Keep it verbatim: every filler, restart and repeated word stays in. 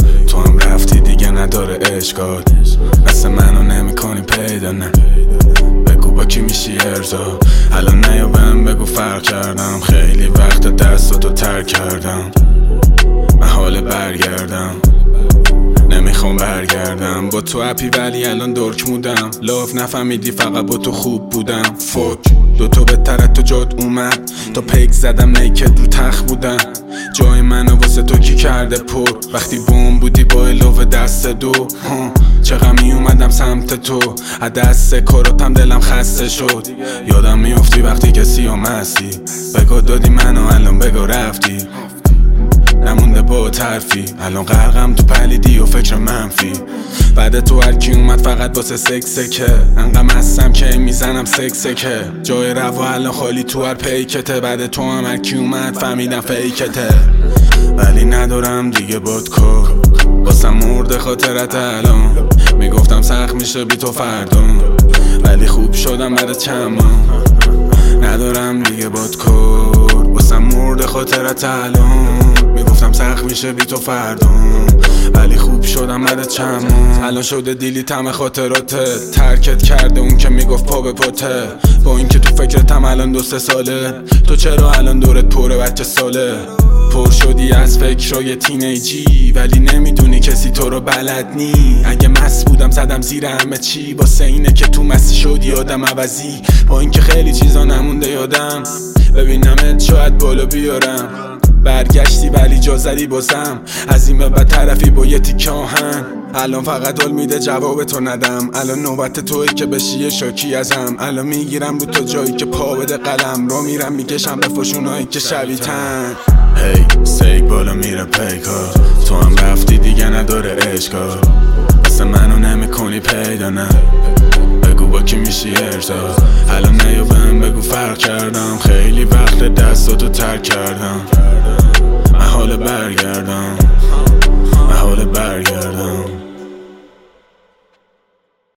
تو هم رفتی دیگه نداره اشکال، مثل منو نمی کنی پیدا. نه بگو با کی میشی ارزا، الان نیا بهم بگو فرق کردم. خیلی وقت دستاتو ترک کردم، من حال برگردم نمیخوام برگردم. با تو اپی ولی الان درک مودم، لاف نفهمیدی فقط با تو خوب بودم. فوک دوتو بهتر تو جاد اومد، تا پیک زدم نیکت رو تخت بودم. جای منو واسه تو کی کرده پر، وقتی بوم بودی با الاوه دست دو. چقدر می اومدم سمت تو، از دست کاراتم دلم خسته شد. یادم میافتی وقتی که سیامستی، بگو دادی منو الان بگو رفتی. نمونده با ترفی، الان غرقم تو پلیدی و فکر منفی. بعد تو هرکی اومد فقط واسه سکسه که انقم هستم که میزنم سکسه که جای روا الان خالی تو هر پیکته. بعد تو هم هرکی اومد فهمیدم فیکته، ولی ندارم دیگه باد کار. واسم مرده خاطرت الان، میگفتم سخت میشه بی تو فردا، ولی خوب شدم بعد چند ماه. ندارم دیگه باد کار، واسم مرده خاطرت الان، میگفتم سخت میشه بی تو فردا، ولی خوب شدم بعد چند ماه. الان شده دیلیتم خاطراته، ترکت کرده اون که میگفت پا به پاته. با اینکه تو فکرتم الان دو سه ساله، تو چرا الان دورت پره بچه ساله. پر شدی از فکرای تینیجی، ولی نمیدونی کسی تو رو بلد نی. اگه مست بودم زدم زیر همه چی، واسه اینه که تو مستی شدی آدم عوضی. با اینکه خیلی چیزا نمونده یادم، ببینمت شاید بالا بیارم. برگشتی ولی جا زدی بازم، از این به بعد طرفی با یه تیکه آهن. الان فقط حال میده جواب تو ندم، الان نوبت توی که بشی یه شاکی ازم. الان میگیرم رو تو جایی که پا بده قلم، رو میرم میکشم به فشونایی که شبیتن. هی سیک بالا میره پیکار، تو هم رفتی دیگه نداره اشکال، مثل منو نمی کنی پیدا. نه بگو با کی میشی ارزا، الان نیا بهم بگو فرق کردم. خیلی وقت دستاتو ترک کردم.